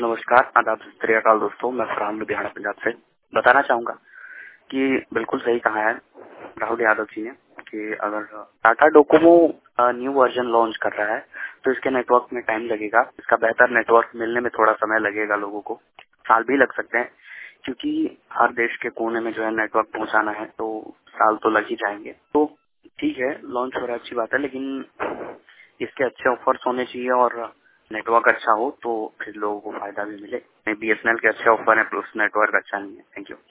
नमस्कार, आदाब, सत श्री अकाल दोस्तों। मैं फरहान लुधियाना पंजाब से बताना चाहूँगा कि बिल्कुल सही कहा है राहुल यादव जी ने कि अगर Tata Docomo new version launch कर रहा है तो इसके नेटवर्क में टाइम लगेगा। इसका बेहतर नेटवर्क मिलने में थोड़ा समय लगेगा, लोगों को साल भी लग सकते हैं, क्योंकि हर देश के कोने में जो है नेटवर्क पहुँचाना है तो साल तो लग ही जाएंगे। तो ठीक है, लॉन्च हो रहा है, अच्छी बात है, लेकिन इसके अच्छे ऑफर्स होने चाहिए और नेटवर्क अच्छा हो तो फिर लोगों को फायदा भी मिले। बीएसएनएल के अच्छे ऑफर है, प्लस नेटवर्क अच्छा नहीं है। Thank you.